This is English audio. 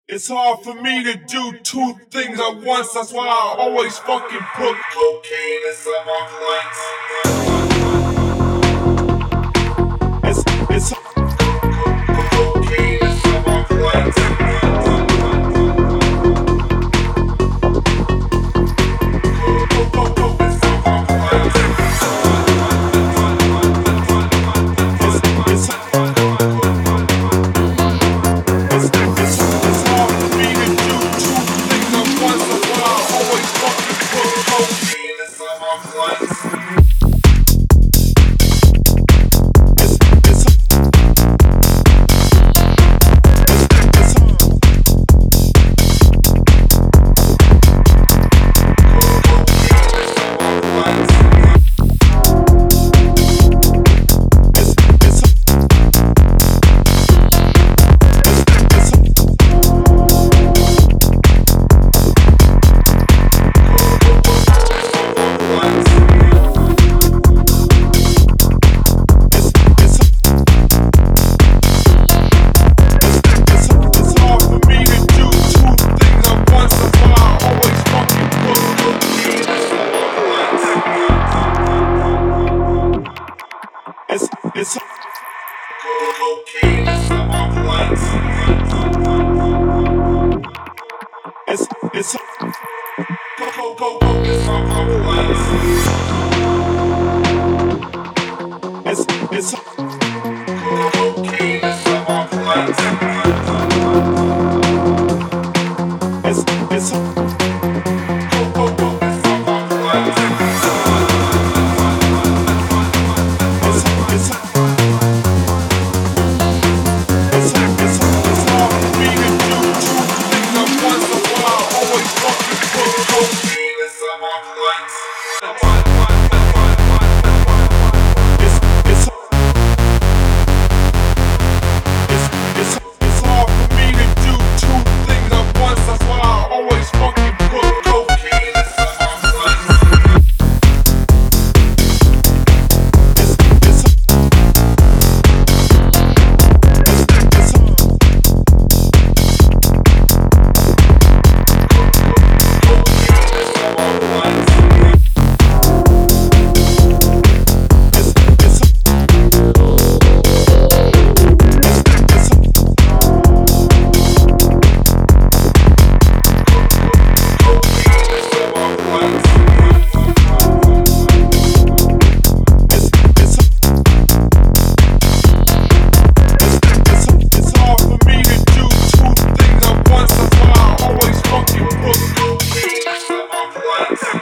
It's hard for me to do two things at once. That's why I always fucking put cocaine inside my plants. It's cocaine inside my plants. It's cocaine inside my plants. It's cocaine inside my plants. It's cocaine inside my plants. It's What?